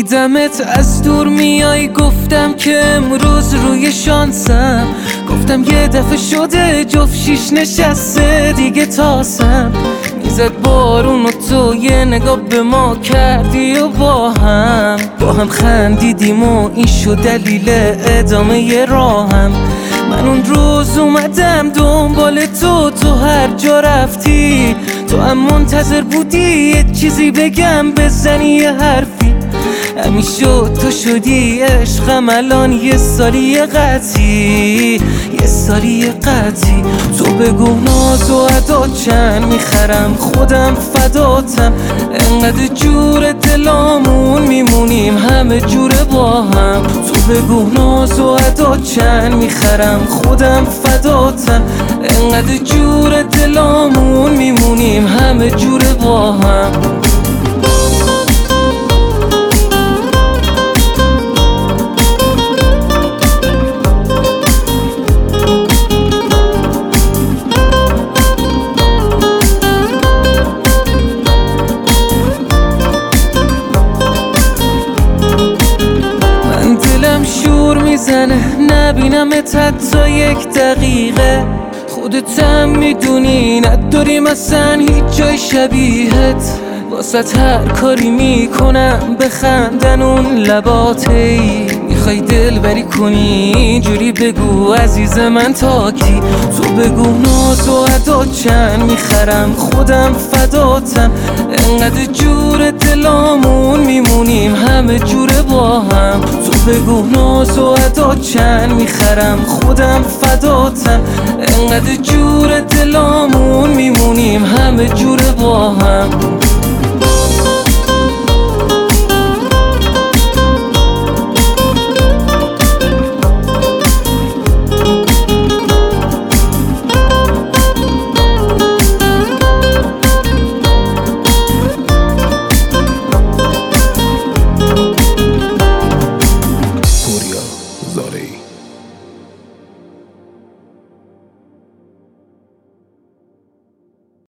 دیدمت از دور میای، گفتم که امروز روی شانسم. گفتم یه دفعه شده جفت شیش نشسته دیگه تاسم. میزد بارون و تو یه نگاه به ما کردی و با هم خندیدیم و این شد دلیل ادامه راهم. من اون روز اومدم دنبال تو هر جا رفتی، تو هم منتظر بودی یه چیزی بگم بزنی یه حرفی. همین شد تو شدی عشقم، الان یه سالی قطعی، یه سالی قطعی. تو بگو ناز و ادا چند میخرم، خودم فداتم. انقدر جور دلامون میمونیم همه جوره با هم. تو بگو ناز و ادا چند میخرم، خودم فداتم. انقدر جور دلامون میمونیم همه جوره با هم. شور میزنه نبینمت حتی یک دقیقه. خودت هم میدونی نداریم اصلا هیچ جای شبیهت. واسه هر کاری میکنم بخندن اون لباتی. میخوای دل بری کنی اینجوری بگو عزیز من تا کی. تو بگو ناز و ادا چند میخرم، خودم فداتم. انقدر جور دلامون میمونیم همه جوره با هم. تو بگو ناز و ادا چند میخرم، خودم فداتم. انقدر جور دلامون میمونیم همه جوره با هم.